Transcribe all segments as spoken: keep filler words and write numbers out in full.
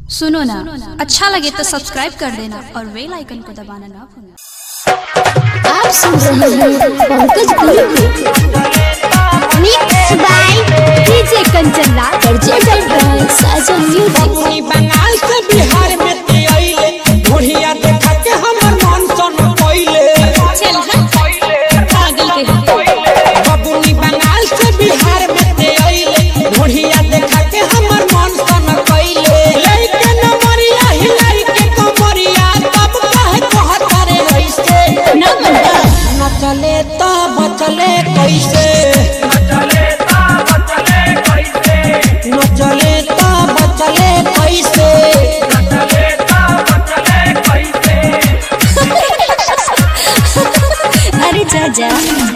सुनो ना, अच्छा लगे तो सब्सक्राइब कर देना और बेल आइकन को दबाना ना भूलना। आप सुन रहे हैं Pankaj Guru mix by DJ Kanchan Raj presented by Sajan music. Bengal से बिहार में ते आइले बुढ़िया देखा के हमर मन सन कोइले चल पागल के बबुनी बंगाल से बिहार में ते आइले बुढ़िया देखा के हमर मन सन कोइले लइके न मरिया हिलाई के कमरिया तब काहे कहत रे ऐसे ना बंदा न चले त बचले कैसे न चले त बचले कैसे अरे जा जा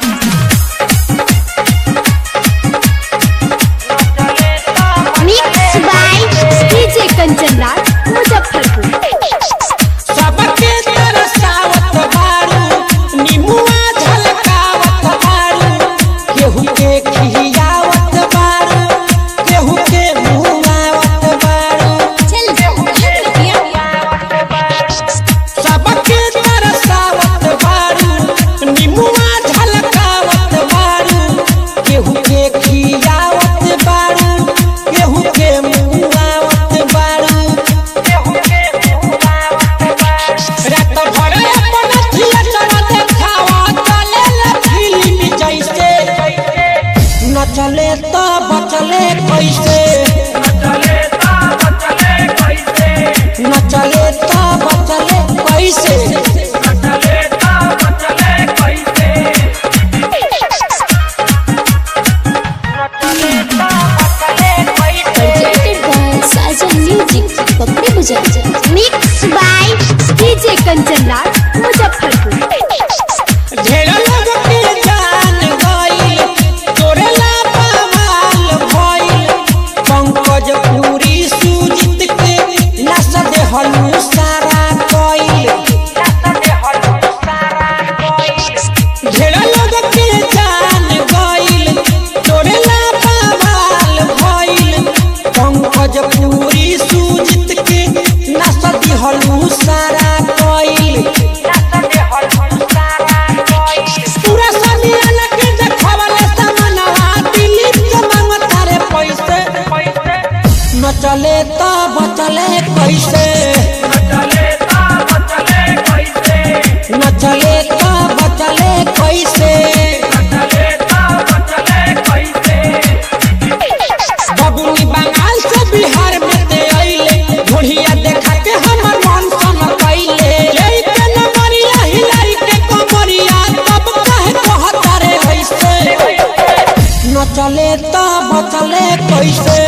mix by DJ Kanchan Raj Muzaffarpur. सबके तरसावत बारू निमुआ झलकावत बारू केहू के खियावत बारू केहू के मुआवत बारू सबके तरसावत बारू निमुआ झलकावत बारू केहू के खियावत बारू केहू के मुआवत बारू रात भर अपन थिएटर देखावा चले फिल्म जैसे न चले तो बचले कैसे न चले तो बचले कैसे प्रेजेंटेड बाय साजन म्यूजिक कपड़े बजाए mix by DJ Kanchan Raj Muzaffarpur. ढेर लोग के जान गइल तोरे ला बवाल भइल पंकज पूरी सुजीत के नस देहलू सारा कइल ढेर लोग के जान गइल तोरे ला बवाल भइल पंकज पूरी सुजीत के नस देहलू सारा कइल पूरा समियान के देखवले सामनवा दिल्ली के मांगत रे पैसे न चले तो बचले कैसे न चले तो बचले कैसे बबुनी बंगाल से बिहार में ते आइले बुढ़िया देखा के हमर मन सन कइले लइके न मरिया हिलाई के कमरिया तब काहे कहत रे ऐसे न चले तो बचले कैसे